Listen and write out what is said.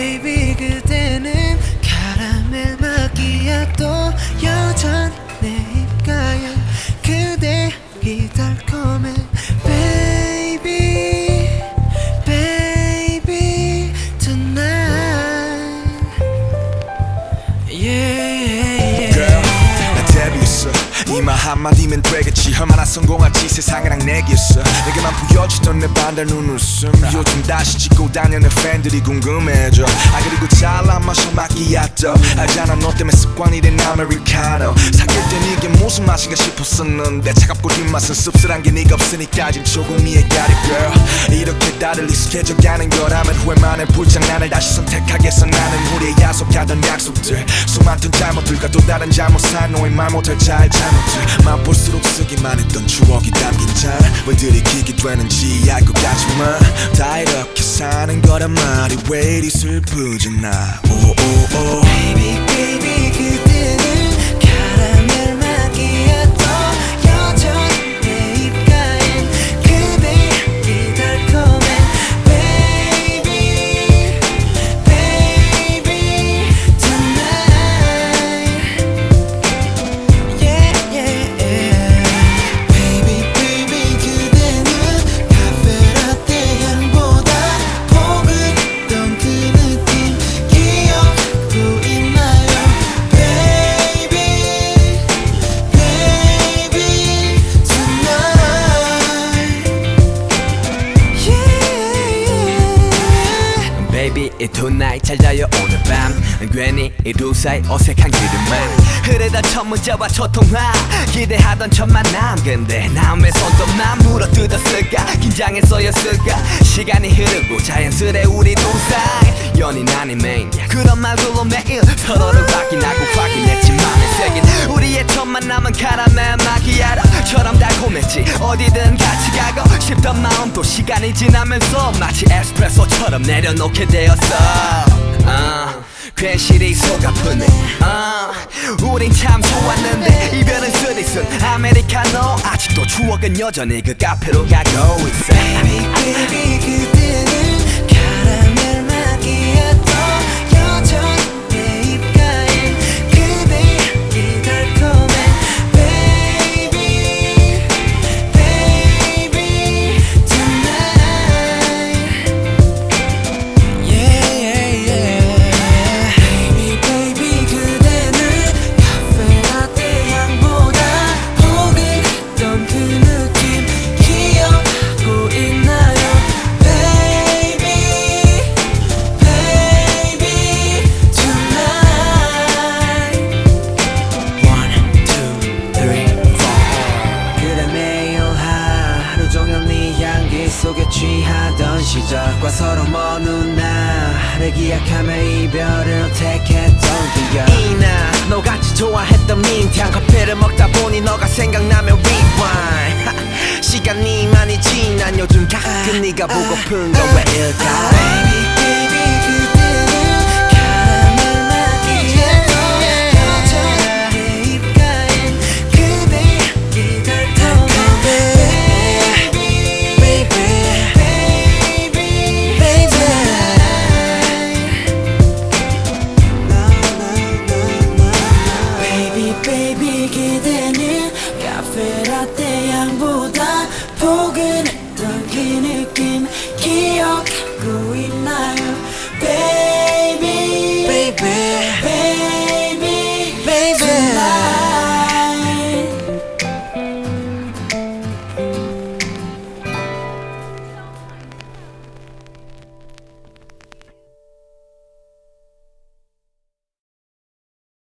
baby 그대는 카라멜 마키아토 여전 내 입가에 그대이 달콤해 baby baby tonight yeah Girl 나 데뷔했어 이 말 한마디면 되겠지 얼마나 성공할지 세상이랑 내겠어 내게만 보여주던 내 반달 눈웃음 요즘 다시 찍고 다니는 팬들이 궁금해져 그리고 잘 안 마셔 마키아토 알잖아 너 때문에 습관이 된 아메리카노 사귈 땐 이게 무슨 맛인가 싶었었는데 차갑고 뒷맛은 씁쓸한 게 네가 없으니까 지금 조금 이해가 돼 girl 이렇게 다들 익숙해져가는 거라면 후회만의 불장난을 다시 선택하겠어 나는 우리의 약속하던 약속들 수많던 잘못들과 또 다른 잘못한 너의 말 못할 잘 잘못들 맛볼수록 쓰기만 했던 추억이 담긴 잔왜 들이키게 되는지 알 것 같지만 다 이렇게 사는 거란 말이 왜 이리 슬프지 나 오오오 baby baby 그대는 카라멜 마키아토 여전 내 입가엔 그대이 달콤해 baby baby tonight yeah yeah baby baby 그대는 카페라떼 향보다 포근했던 그 느낌 기억도 있나요 baby baby tonight yeah Baby 이 tonight 잘 자요 오늘 밤 괜히 이 두 사이 어색한 기름만 흐르던 첫 문자와 첫 통화 기대하던 첫 만남 근데 남의 손톱만 물어뜯었을까 긴장했어였을까 시간이 흐르고 자연스레 우리 두 사이 연인 아닌 매니아 그런 말들로 매일 서로를 확인하고 확인했지 맘에 새긴 우리의 첫 만남은 카라멜 마키아토처럼 달콤했지 어디든 같이 가고 싶던 마음도 시간이 지나면서 마치 에스프레소처럼 내려놓게 되었어 괜시리 속 아프네 우린 참 좋았는데 이별은 쓰리쓴 아메리카노 아직도 추억은 여전히 그 카페로 가고 있어 baby baby 그대는 카라멜 마키아토 여전 내 입가엔 그대이 달콤해 baby baby tonight yeah yeah baby baby 그대는 카페라떼 향보다 포근했던 그 느낌 기억하고 있나요 baby baby tonight 1, 2, 3, 4 그대 매일 하루 종일 네 향기 속에 취하던 시절과 서로 먼 훗날을 기약하며 이별을 택했던 기억 이나 너같이 좋아했던 민트향 커피를 먹다 보니 너가 생각나면 rewind 시간이 많이 지난 요즘 가끔 네가 보고픈 건 왜일까